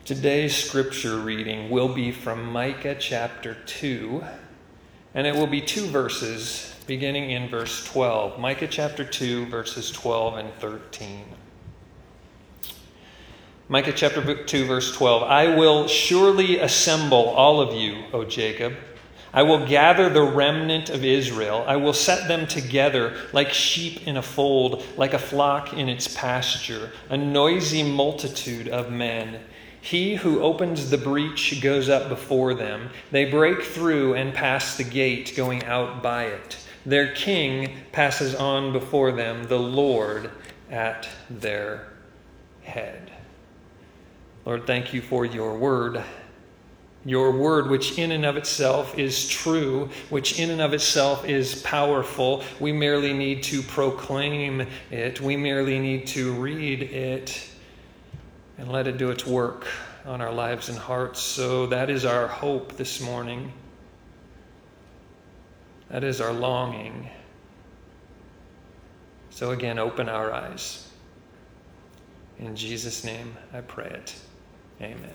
Today's scripture reading will be from Micah chapter 2, and it will be 2 verses beginning in verse 12. Micah chapter 2, verses 12 and 13. Micah chapter 2, verse 12. I will surely assemble all of you, O Jacob. I will gather the remnant of Israel. I will set them together like sheep in a fold, like a flock in its pasture, a noisy multitude of men. He who opens the breach goes up before them. They break through and pass the gate, going out by it. Their king passes on before them, the Lord at their head. Lord, thank you for your word. Your word, which in and of itself is true, which in and of itself is powerful. We merely need to proclaim it. We merely need to read it and let it do its work on our lives and hearts. So that is our hope this morning. That is our longing. So again, open our eyes. In Jesus' name I pray it. Amen.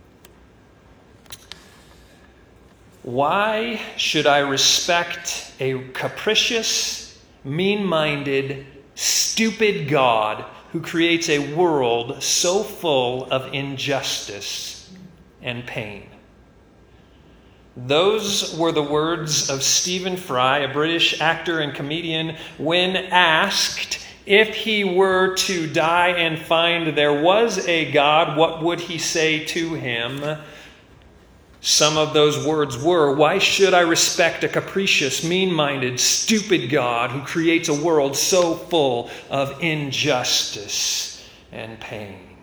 Why should I respect a capricious, mean-minded, stupid God who creates a world so full of injustice and pain? Those were the words of Stephen Fry, a British actor and comedian, when asked if he were to die and find there was a God, what would he say to him? Some of those words were, why should I respect a capricious, mean-minded, stupid God who creates a world so full of injustice and pain?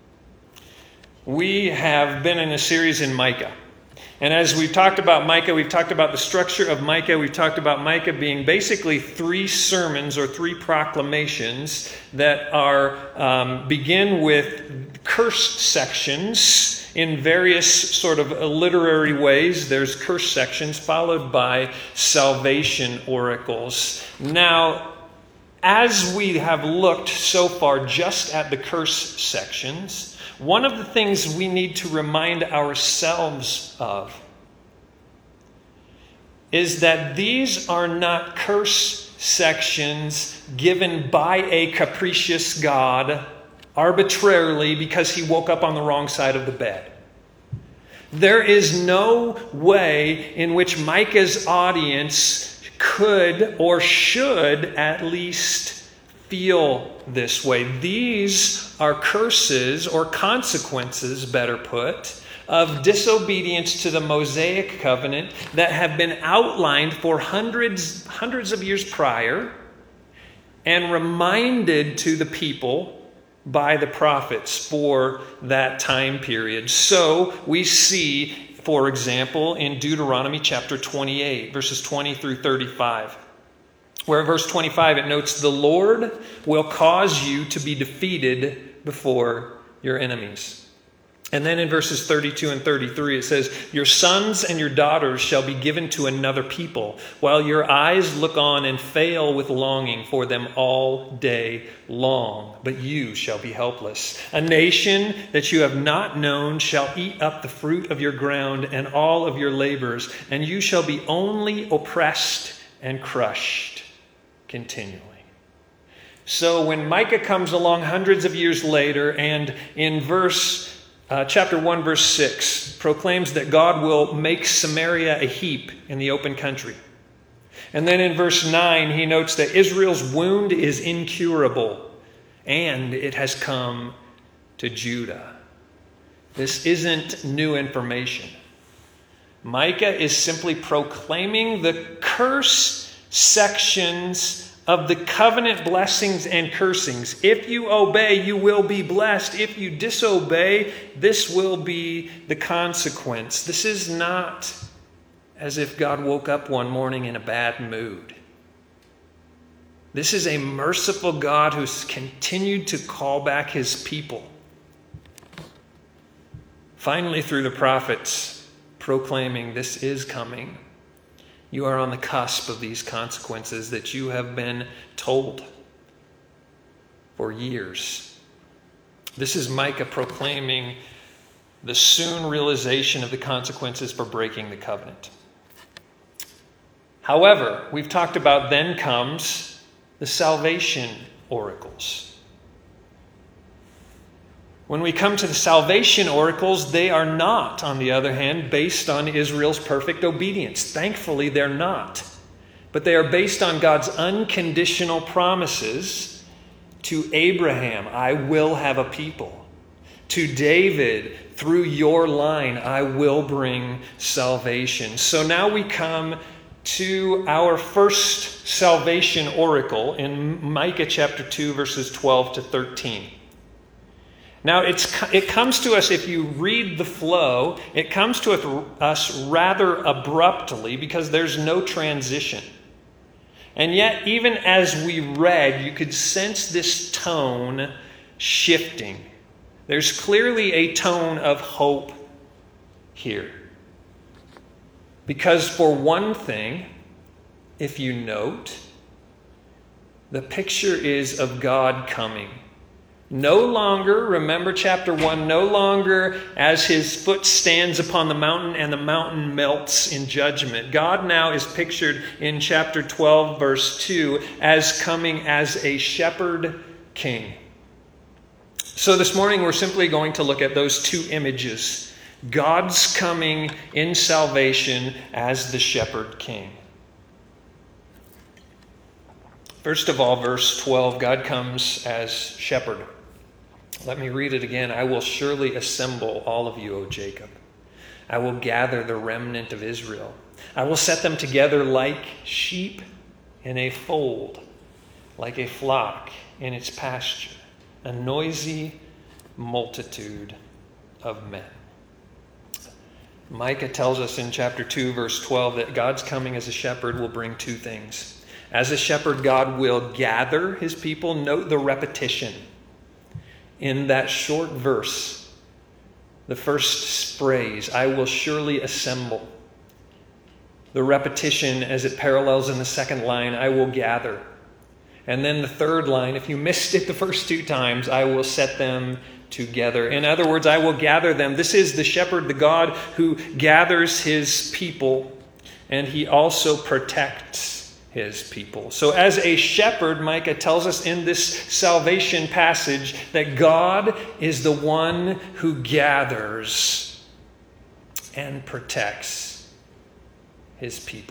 We have been in a series in Micah. And as we've talked about Micah, we've talked about the structure of Micah. We've talked about Micah being basically 3 sermons or 3 proclamations that are begin with curse sections in various sort of literary ways. There's curse sections followed by salvation oracles. Now, as we have looked so far just at the curse sections, one of the things we need to remind ourselves of is that these are not curse sections given by a capricious God arbitrarily because he woke up on the wrong side of the bed. There is no way in which Micah's audience could or should at least feel this way. These are curses or consequences, better put, of disobedience to the Mosaic covenant that have been outlined for hundreds of years prior and reminded to the people by the prophets for that time period. So we see, for example, in Deuteronomy chapter 28, verses 20 through 35, where in verse 25 it notes, the Lord will cause you to be defeated before your enemies. And then in verses 32 and 33 it says, your sons and your daughters shall be given to another people, while your eyes look on and fail with longing for them all day long. But you shall be helpless. A nation that you have not known shall eat up the fruit of your ground and all of your labors, and you shall be only oppressed and crushed continually. So when Micah comes along hundreds of years later and in chapter 1, verse 6, proclaims that God will make Samaria a heap in the open country. And then in verse 9, he notes that Israel's wound is incurable and it has come to Judah. This isn't new information. Micah is simply proclaiming the curse sections of the covenant blessings and cursings. If you obey, you will be blessed. If you disobey, this will be the consequence. This is not as if God woke up one morning in a bad mood. This is a merciful God who's continued to call back his people. Finally, through the prophets, proclaiming this is coming. You are on the cusp of these consequences that you have been told for years. This is Micah proclaiming the soon realization of the consequences for breaking the covenant. However, we've talked about then comes the salvation oracles. When we come to the salvation oracles, they are not, on the other hand, based on Israel's perfect obedience. Thankfully, they're not. But they are based on God's unconditional promises to Abraham, I will have a people. To David, through your line, I will bring salvation. So now we come to our first salvation oracle in Micah chapter 2, verses 12 to 13. Now, it comes to us, if you read the flow, it comes to us rather abruptly because there's no transition. And yet, even as we read, you could sense this tone shifting. There's clearly a tone of hope here. Because for one thing, if you note, the picture is of God coming. No longer, remember chapter 1, no longer as his foot stands upon the mountain and the mountain melts in judgment. God now is pictured in chapter 12, verse 2, as coming as a shepherd king. So this morning we're simply going to look at those two images. God's coming in salvation as the shepherd king. First of all, verse 12, God comes as shepherd. Let me read it again. I will surely assemble all of you, O Jacob. I will gather the remnant of Israel. I will set them together like sheep in a fold, like a flock in its pasture, a noisy multitude of men. Micah tells us in chapter 2, verse 12, that God's coming as a shepherd will bring two things. As a shepherd, God will gather his people. Note the repetition in that short verse. The first phrase, I will surely assemble. The repetition as it parallels in the second line, I will gather. And then the third line, if you missed it the first two times, I will set them together. In other words, I will gather them. This is the shepherd, the God who gathers his people, and he also protects his people. So as a shepherd, Micah tells us in this salvation passage that God is the one who gathers and protects his people.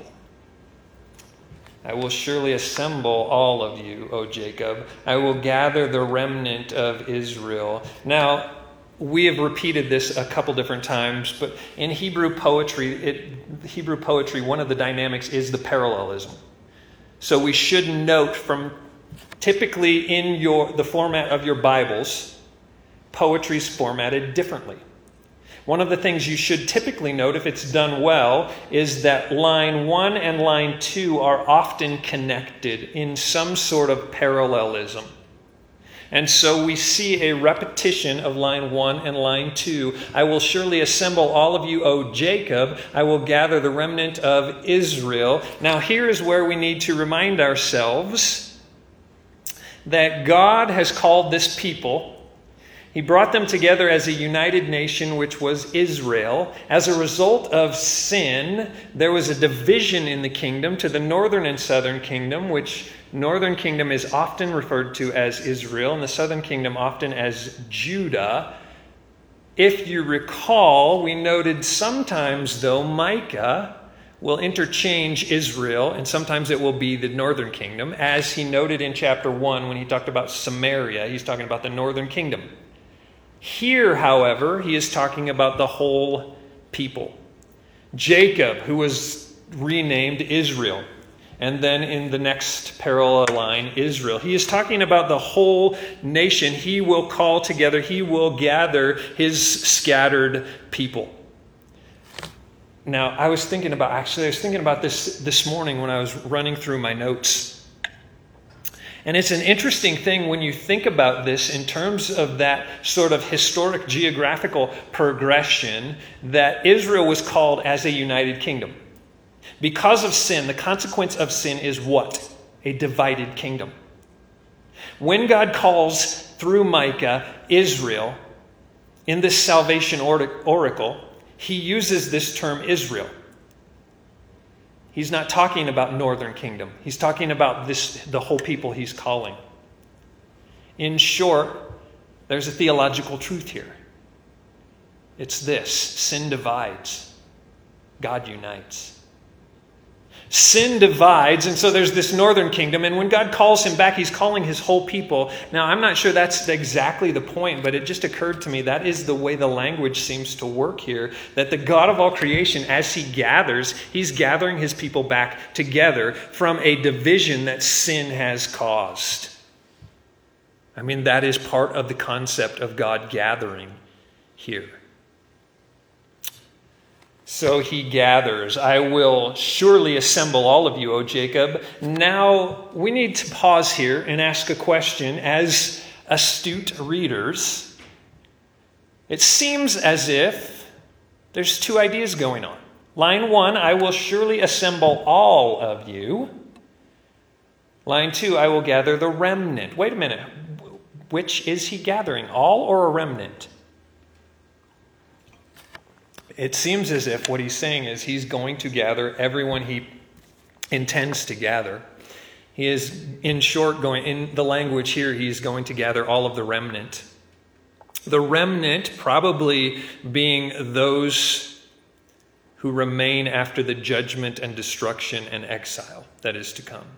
I will surely assemble all of you, O Jacob. I will gather the remnant of Israel. Now, we have repeated this a couple different times, but in Hebrew poetry, one of the dynamics is the parallelism. So we should note from typically in the format of your Bibles, poetry is formatted differently. One of the things you should typically note, if it's done well, is that line 1 and line 2 are often connected in some sort of parallelism. And so we see a repetition of line 1 and line 2. I will surely assemble all of you, O Jacob. I will gather the remnant of Israel. Now here is where we need to remind ourselves that God has called this people. He brought them together as a united nation, which was Israel. As a result of sin, there was a division in the kingdom to the northern and southern kingdom, which northern kingdom is often referred to as Israel, and the southern kingdom often as Judah. If you recall, we noted sometimes, though, Micah will interchange Israel, and sometimes it will be the northern kingdom, as he noted in chapter 1 when he talked about Samaria. He's talking about the northern kingdom. Here, however, he is talking about the whole people. Jacob, who was renamed Israel, and then in the next parallel line, Israel. He is talking about the whole nation. He will call together, he will gather his scattered people. Now, I was thinking about this morning when I was running through my notes. And it's an interesting thing when you think about this in terms of that sort of historic geographical progression, that Israel was called as a united kingdom. Because of sin, the consequence of sin is what? A divided kingdom. When God calls through Micah Israel, in this salvation oracle, he uses this term Israel. He's not talking about northern kingdom. He's talking about the whole people he's calling. In short, there's a theological truth here. It's this: sin divides, God unites. Sin divides, and so there's this northern kingdom, and when God calls him back, he's calling his whole people. Now, I'm not sure that's exactly the point, but it just occurred to me that is the way the language seems to work here, that the God of all creation, as he gathers, he's gathering his people back together from a division that sin has caused. I mean, that is part of the concept of God gathering here. So he gathers, I will surely assemble all of you, O Jacob. Now, we need to pause here and ask a question as astute readers. It seems as if there's two ideas going on. Line 1, I will surely assemble all of you. Line 2, I will gather the remnant. Wait a minute. Which is he gathering, all or a remnant? It seems as if what he's saying is he's going to gather everyone he intends to gather. He is, in short, in the language here, he's going to gather all of the remnant. The remnant probably being those who remain after the judgment and destruction and exile that is to come.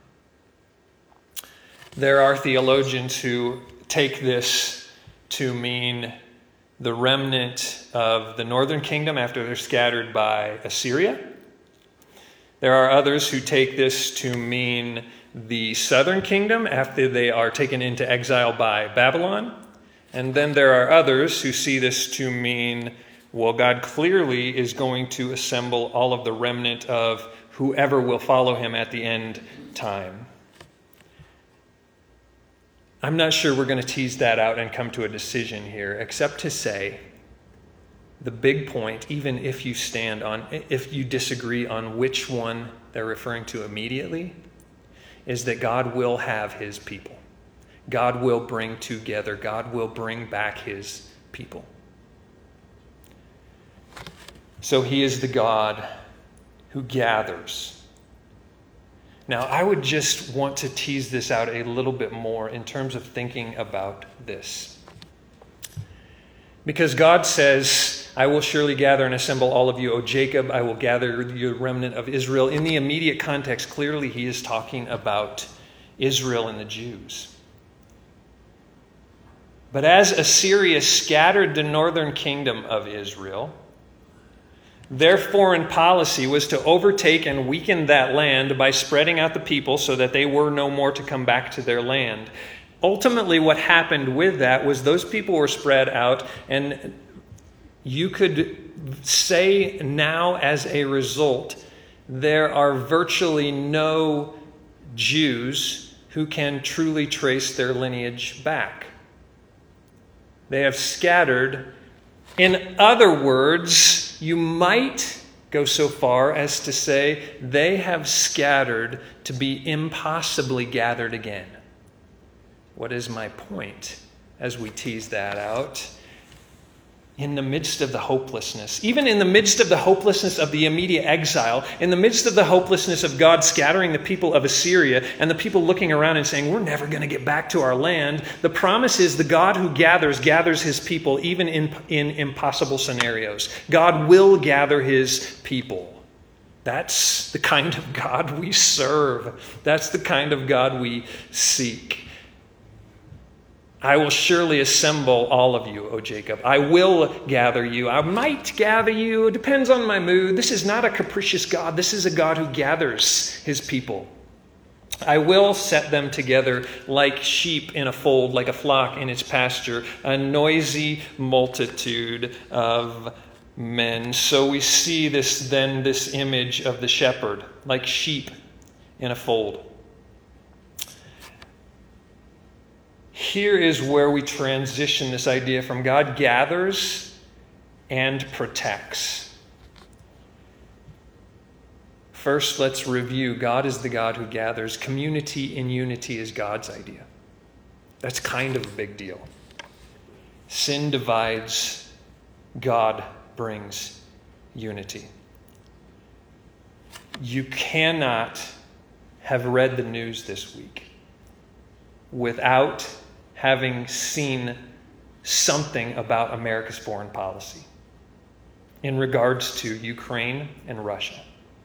There are theologians who take this to mean the remnant of the northern kingdom after they're scattered by Assyria. There are others who take this to mean the southern kingdom after they are taken into exile by Babylon. And then there are others who see this to mean, well, God clearly is going to assemble all of the remnant of whoever will follow him at the end time. I'm not sure we're going to tease that out and come to a decision here, except to say the big point, even if you disagree on which one they're referring to immediately, is that God will have his people. God will bring together. God will bring back his people. So he is the God who gathers. Now, I would just want to tease this out a little bit more in terms of thinking about this. Because God says, I will surely gather and assemble all of you, O Jacob. I will gather the remnant of Israel. In the immediate context, clearly he is talking about Israel and the Jews. But as Assyria scattered the northern kingdom of Israel, their foreign policy was to overtake and weaken that land by spreading out the people so that they were no more to come back to their land. Ultimately, what happened with that was those people were spread out, and you could say now as a result, there are virtually no Jews who can truly trace their lineage back. They have scattered. In other words, you might go so far as to say they have scattered to be impossibly gathered again. What is my point as we tease that out? In the midst of the hopelessness, even in the midst of the hopelessness of the immediate exile, in the midst of the hopelessness of God scattering the people of Assyria and the people looking around and saying, we're never going to get back to our land, the promise is the God who gathers his people even in impossible scenarios. God will gather his people. That's the kind of God we serve. That's the kind of God we seek. I will surely assemble all of you, O Jacob. I will gather you. I might gather you. It depends on my mood. This is not a capricious God. This is a God who gathers his people. I will set them together like sheep in a fold, like a flock in its pasture, a noisy multitude of men. So we see this image of the shepherd, like sheep in a fold. Here is where we transition this idea from God gathers and protects. First, let's review. God is the God who gathers. Community in unity is God's idea. That's kind of a big deal. Sin divides. God brings unity. You cannot have read the news this week without having seen something about America's foreign policy in regards to Ukraine and Russia.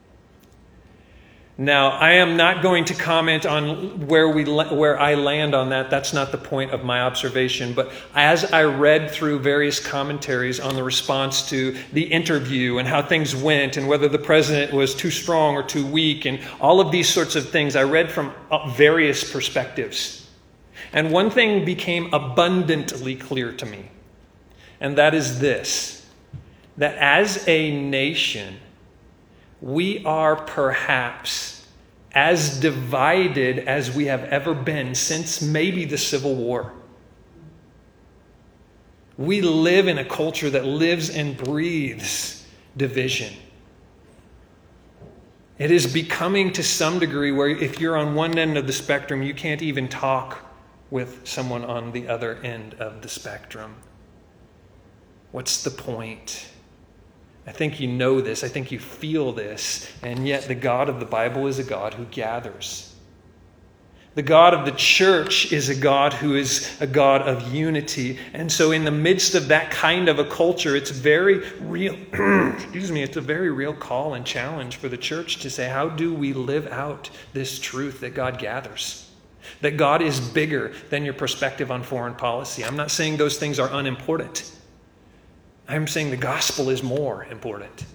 Now, I am not going to comment on where I land on that. That's not the point of my observation. But as I read through various commentaries on the response to the interview and how things went and whether the president was too strong or too weak and all of these sorts of things, I read from various perspectives. And one thing became abundantly clear to me, and that is this, that as a nation, we are perhaps as divided as we have ever been since maybe the Civil War. We live in a culture that lives and breathes division. It is becoming to some degree where if you're on one end of the spectrum, you can't even talk with someone on the other end of the spectrum. What's the point? I think you know this. I think you feel this. And yet the God of the Bible is a God who gathers. The God of the church is a God who is a God of unity. And so in the midst of that kind of a culture, it's very real, it's a very real call and challenge for the church to say, how do we live out this truth that God gathers? That God is bigger than your perspective on foreign policy. I'm not saying those things are unimportant. I'm saying the gospel is more important.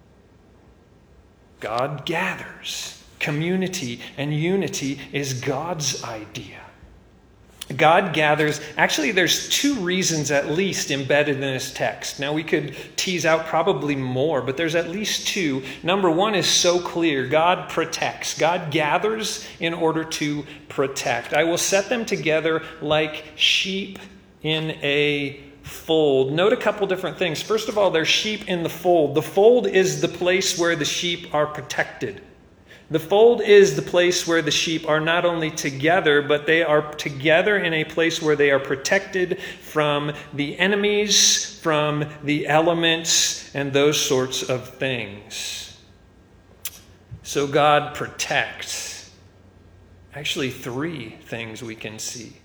God gathers. Community and unity is God's idea. God gathers. Actually, there's two reasons at least embedded in this text. Now, we could tease out probably more, but there's at least two. Number one is so clear. God protects. God gathers in order to protect. I will set them together like sheep in a fold. Note a couple different things. First of all, there's sheep in the fold. The fold is the place where the sheep are protected. The fold is the place where the sheep are not only together, but they are together in a place where they are protected from the enemies, from the elements, and those sorts of things. So God protects. Actually, three things we can see.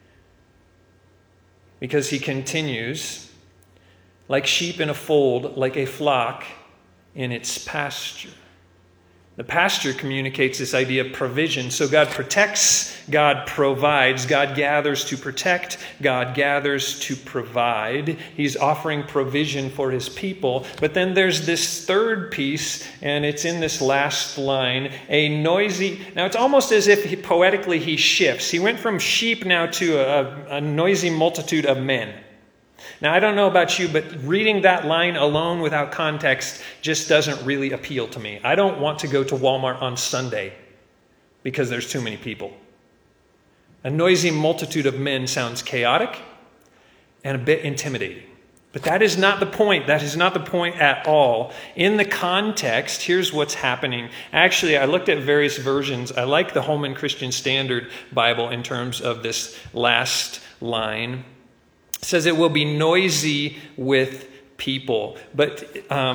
Because he continues, like sheep in a fold, like a flock in its pasture. The pasture communicates this idea of provision. So God protects, God provides, God gathers to protect, God gathers to provide. He's offering provision for his people. But then there's this third piece, and it's in this last line, a noisy... Now it's almost as if poetically he shifts. He went from sheep now to a noisy multitude of men. Now, I don't know about you, but reading that line alone without context just doesn't really appeal to me. I don't want to go to Walmart on Sunday because there's too many people. A noisy multitude of men sounds chaotic and a bit intimidating. But that is not the point. That is not the point at all. In the context, here's what's happening. Actually, I looked at various versions. I like the Holman Christian Standard Bible in terms of this last line. It says it will be noisy with people. But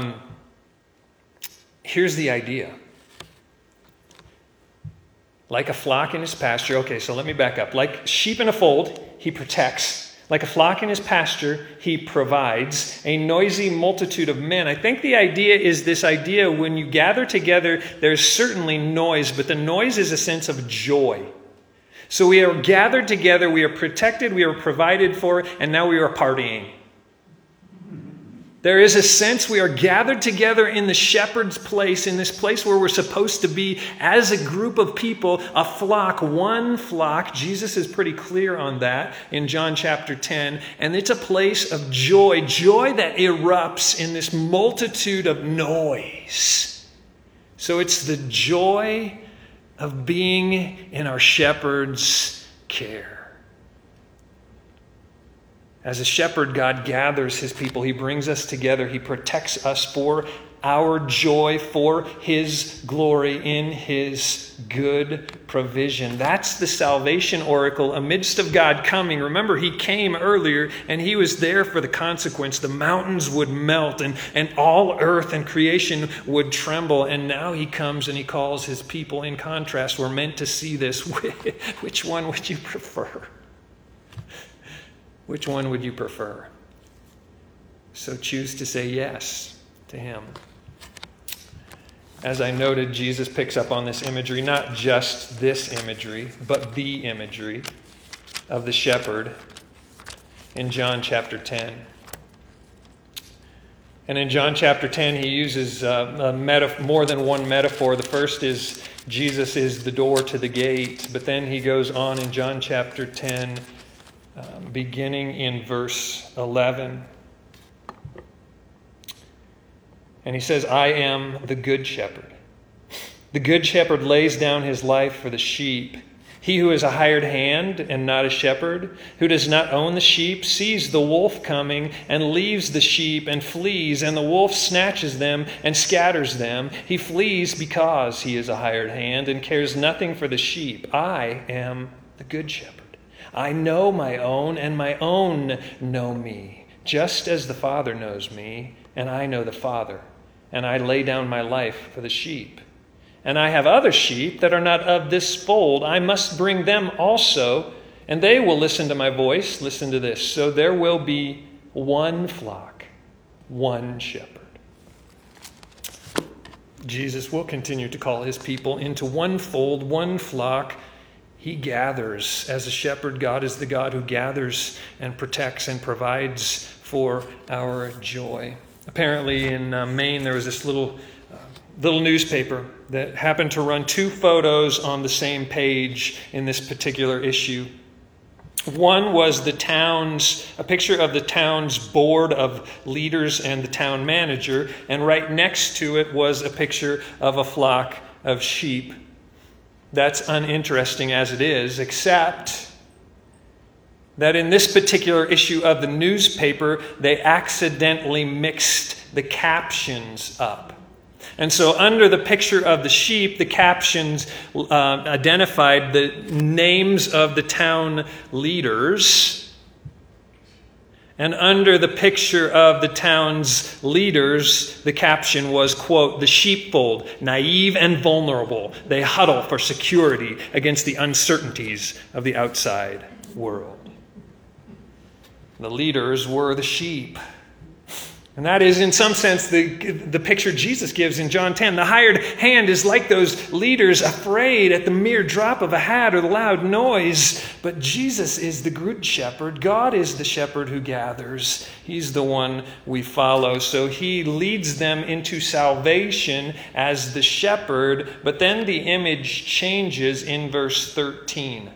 here's the idea. Like a flock in his pasture. Okay, so let me back up. Like sheep in a fold, he protects. Like a flock in his pasture, he provides. A noisy multitude of men. I think the idea is this idea when you gather together, there's certainly noise, but the noise is a sense of joy. So we are gathered together, we are protected, we are provided for, and now we are partying. There is a sense we are gathered together in the shepherd's place, in this place where we're supposed to be as a group of people, a flock, one flock. Jesus is pretty clear on that in John chapter 10. And it's a place of joy, joy that erupts in this multitude of noise. So it's the joy of being in our shepherd's care. As a shepherd, God gathers his people. He brings us together. He protects us for our joy for His glory in His good provision. That's the salvation oracle amidst of God coming. Remember, He came earlier and He was there for the consequence. The mountains would melt and all earth and creation would tremble. And now He comes and He calls His people. In contrast, we're meant to see this. Which one would you prefer? Which one would you prefer? So choose to say yes to Him. As I noted, Jesus picks up on this imagery, not just this imagery, but the imagery of the shepherd in John chapter 10. And in John chapter 10, He uses more than one metaphor. The first is Jesus is the door to the gate, but then He goes on in John chapter 10, beginning in verse 11. And He says, I am the good shepherd. The good shepherd lays down his life for the sheep. He who is a hired hand and not a shepherd, who does not own the sheep, sees the wolf coming and leaves the sheep and flees, and the wolf snatches them and scatters them. He flees because he is a hired hand and cares nothing for the sheep. I am the good shepherd. I know my own, and my own know me, just as the Father knows me, and I know the Father. And I lay down my life for the sheep. And I have other sheep that are not of this fold. I must bring them also, and they will listen to my voice. Listen to this. So there will be one flock, one shepherd. Jesus will continue to call His people into one fold, one flock. He gathers. As a shepherd, God is the God who gathers and protects and provides for our joy. Apparently in Maine, there was this little newspaper that happened to run two photos on the same page in this particular issue. One was a picture of the town's board of leaders and the town manager, and right next to it was a picture of a flock of sheep. That's uninteresting as it is, except that in this particular issue of the newspaper, they accidentally mixed the captions up. And so under the picture of the sheep, the captions identified the names of the town leaders. And under the picture of the town's leaders, the caption was, quote, the sheepfold, naive and vulnerable. They huddle for security against the uncertainties of the outside world. The leaders were the sheep. And that is, in some sense, the picture Jesus gives in John 10. The hired hand is like those leaders, afraid at the mere drop of a hat or the loud noise. But Jesus is the good shepherd. God is the shepherd who gathers. He's the one we follow. So He leads them into salvation as the shepherd. But then the image changes in verse 13.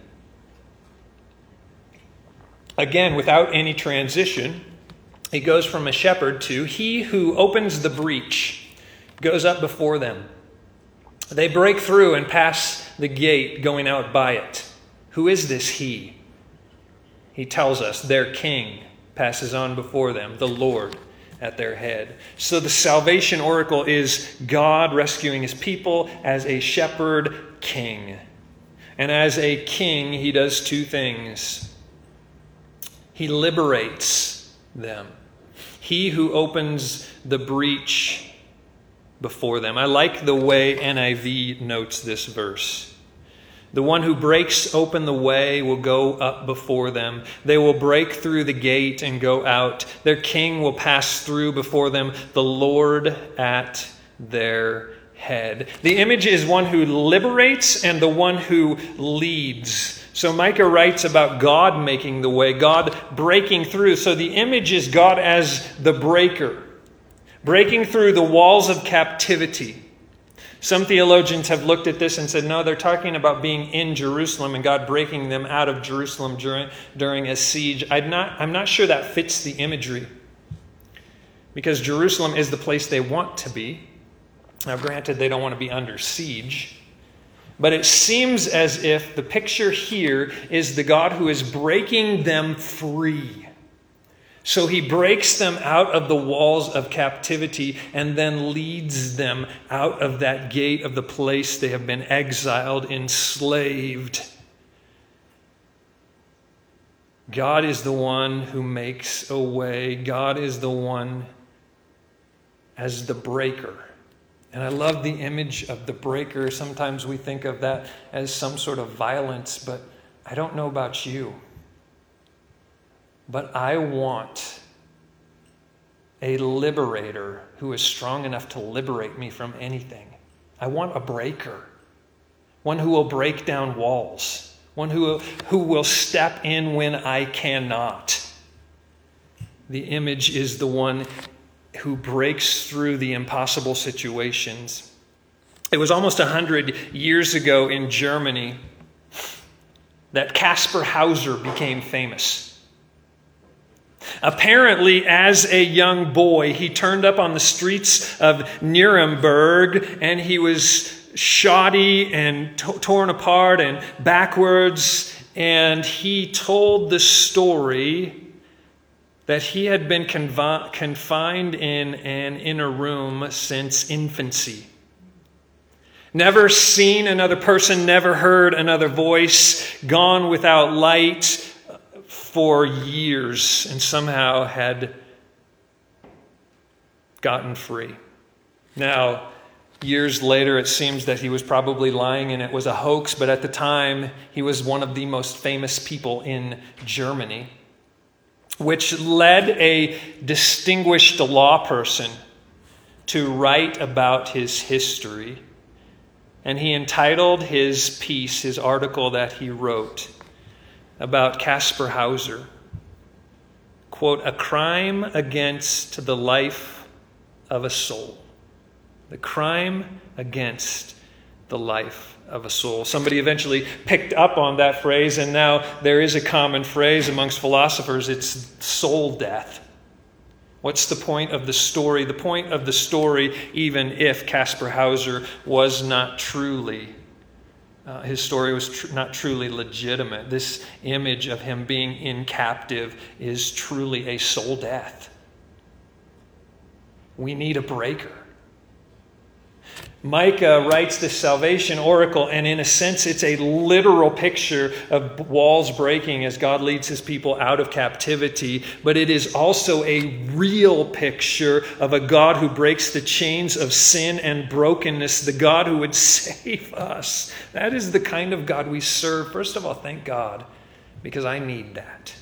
Again, without any transition, it goes from a shepherd to he who opens the breach, goes up before them. They break through and pass the gate going out by it. Who is this he? He tells us their king passes on before them, the Lord at their head. So the salvation oracle is God rescuing His people as a shepherd king. And as a king, He does two things. He liberates them. He who opens the breach before them. I like the way NIV notes this verse. The one who breaks open the way will go up before them. They will break through the gate and go out. Their king will pass through before them, the Lord at their head. The image is one who liberates and the one who leads. So Micah writes about God making the way, God breaking through. So the image is God as the breaker, breaking through the walls of captivity. Some theologians have looked at this and said, no, they're talking about being in Jerusalem and God breaking them out of Jerusalem during a siege. I'm not sure that fits the imagery, because Jerusalem is the place they want to be. Now, granted, they don't want to be under siege. But it seems as if the picture here is the God who is breaking them free. So he breaks them out of the walls of captivity and then leads them out of that gate of the place they have been exiled, enslaved. God is the one who makes a way. God is the one as the breaker. And I love the image of the breaker. Sometimes we think of that as some sort of violence, but I don't know about you. But I want a liberator who is strong enough to liberate me from anything. I want a breaker, one who will break down walls, one who will step in when I cannot. The image is the one who breaks through the impossible situations. It was almost 100 years ago in Germany that Kaspar Hauser became famous. Apparently, as a young boy, he turned up on the streets of Nuremberg and he was shoddy and torn apart and backwards. And he told the story that he had been confined in an inner room since infancy. Never seen another person, never heard another voice, gone without light for years, and somehow had gotten free. Now, years later, it seems that he was probably lying and it was a hoax, but at the time, he was one of the most famous people in Germany, which led a distinguished law person to write about his history. And he entitled his piece, his article that he wrote about Kaspar Hauser, quote, "A crime against the life of a soul." The crime against the life of a soul. Somebody eventually picked up on that phrase, and now there is a common phrase amongst philosophers. It's soul death. What's the point of the story? The point of the story, even if Kaspar Hauser was not truly his story was not truly legitimate. This image of him being in captive is truly a soul death. We need a breaker. Micah writes this salvation oracle, and in a sense, it's a literal picture of walls breaking as God leads his people out of captivity. But it is also a real picture of a God who breaks the chains of sin and brokenness, the God who would save us. That is the kind of God we serve. First of all, thank God, because I need that.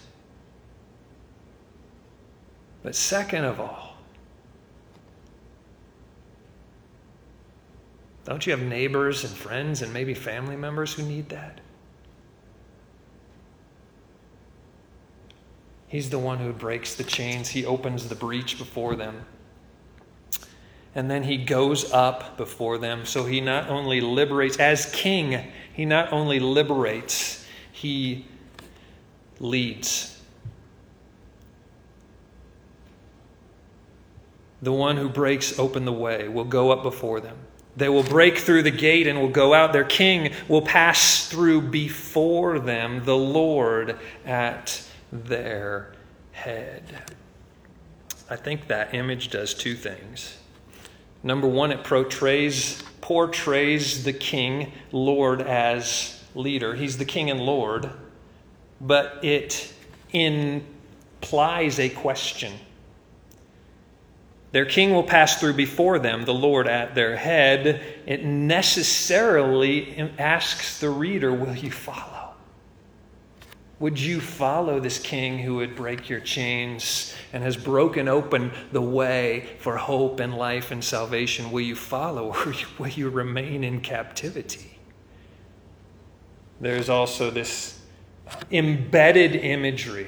But second of all, don't you have neighbors and friends and maybe family members who need that? He's the one who breaks the chains. He opens the breach before them. And then he goes up before them. So he not only liberates, as king, he not only liberates, he leads. The one who breaks open the way will go up before them. They will break through the gate and will go out. Their king will pass through before them, the Lord at their head. I think that image does two things. Number one, it portrays the king, Lord, as leader. He's the king and Lord, but it implies a question. Their king will pass through before them, the Lord at their head. It necessarily asks the reader, will you follow? Would you follow this king who would break your chains and has broken open the way for hope and life and salvation? Will you follow, or will you remain in captivity? There's also this embedded imagery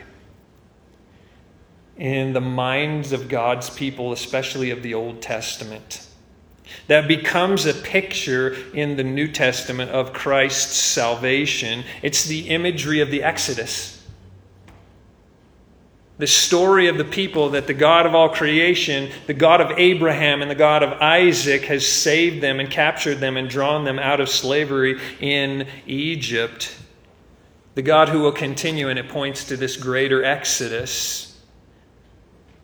in the minds of God's people, especially of the Old Testament, that becomes a picture in the New Testament of Christ's salvation. It's the imagery of the Exodus. The story of the people that the God of all creation, the God of Abraham and the God of Isaac, has saved them and captured them and drawn them out of slavery in Egypt. The God who will continue, and it points to this greater Exodus.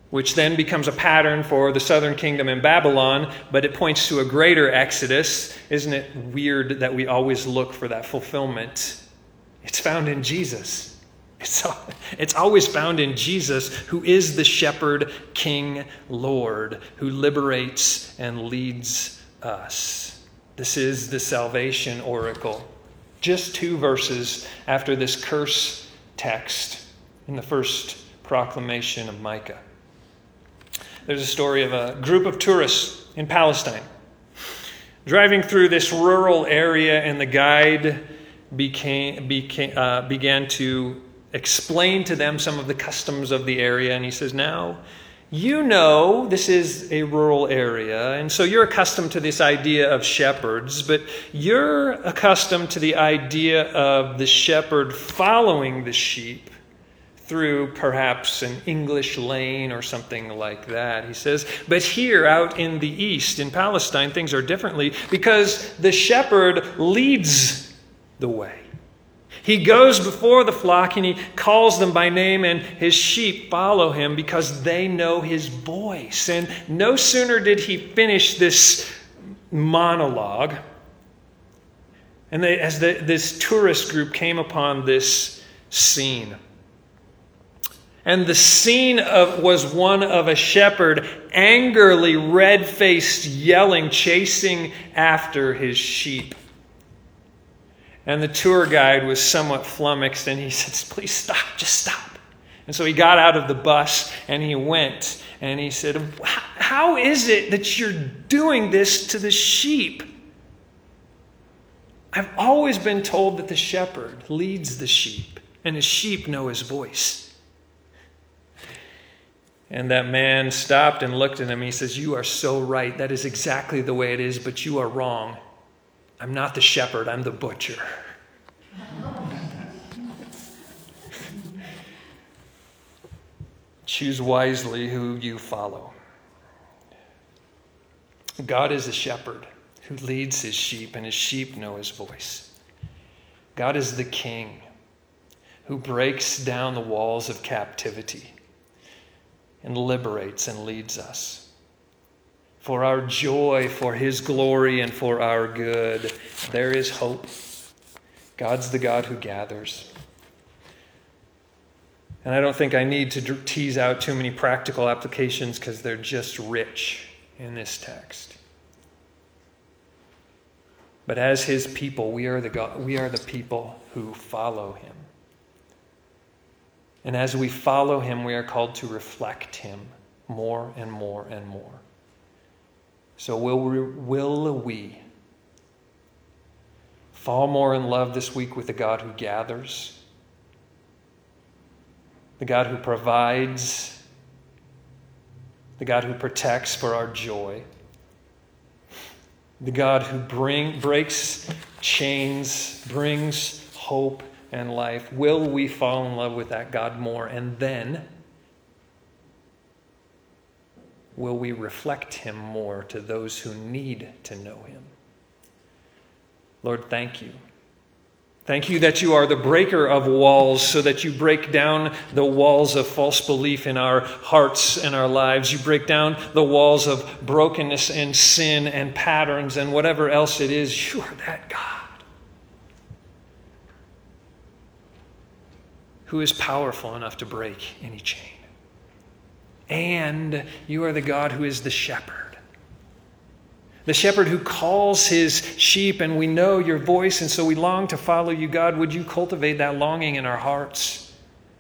which then becomes a pattern for the southern kingdom in Babylon, but it points to a greater exodus. Isn't it weird that we always look for that fulfillment? It's found in Jesus. It's always found in Jesus, who is the shepherd, king, Lord, who liberates and leads us. This is the salvation oracle. Just 2 verses after this curse text in the first proclamation of Micah. There's a story of a group of tourists in Palestine driving through this rural area, and the guide began to explain to them some of the customs of the area. And he says, now, you know this is a rural area, and so you're accustomed to this idea of shepherds, but you're accustomed to the idea of the shepherd following the sheep through perhaps an English lane or something like that. He says, but here out in the east, in Palestine, things are differently because the shepherd leads the way. He goes before the flock and he calls them by name, and his sheep follow him because they know his voice. And no sooner did he finish this monologue, and this tourist group came upon this scene. And the scene was one of a shepherd angrily, red-faced, yelling, chasing after his sheep. And the tour guide was somewhat flummoxed, and he said, please stop, just stop. And so he got out of the bus, and he went, and he said, how is it that you're doing this to the sheep? I've always been told that the shepherd leads the sheep, and the sheep know his voice. And that man stopped and looked at him. He says, you are so right. That is exactly the way it is, but you are wrong. I'm not the shepherd, I'm the butcher. Choose wisely who you follow. God is a shepherd who leads his sheep, and his sheep know his voice. God is the king who breaks down the walls of captivity and liberates and leads us. For our joy, for his glory, and for our good, there is hope. God's the God who gathers. And I don't think I need to tease out too many practical applications because they're just rich in this text. But as his people, we are the people who follow him. And as we follow him, we are called to reflect him more and more and more. So will we fall more in love this week with the God who gathers, the God who provides, the God who protects for our joy, the God who breaks chains, brings hope and life? Will we fall in love with that God more? And then will we reflect him more to those who need to know him? Lord, thank you. Thank you that you are the breaker of walls, so that you break down the walls of false belief in our hearts and our lives. You break down the walls of brokenness and sin and patterns and whatever else it is. You are that God who is powerful enough to break any chain. And you are the God who is the shepherd. The shepherd who calls his sheep, and we know your voice, and so we long to follow you. God, would you cultivate that longing in our hearts?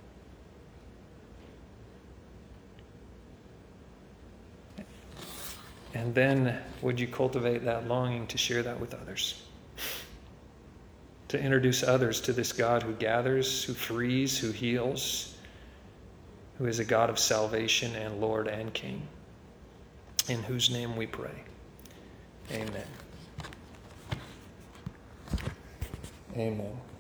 And then would you cultivate that longing to share that with others? To introduce others to this God who gathers, who frees, who heals, who is a God of salvation and Lord and King, in whose name we pray. Amen. Amen.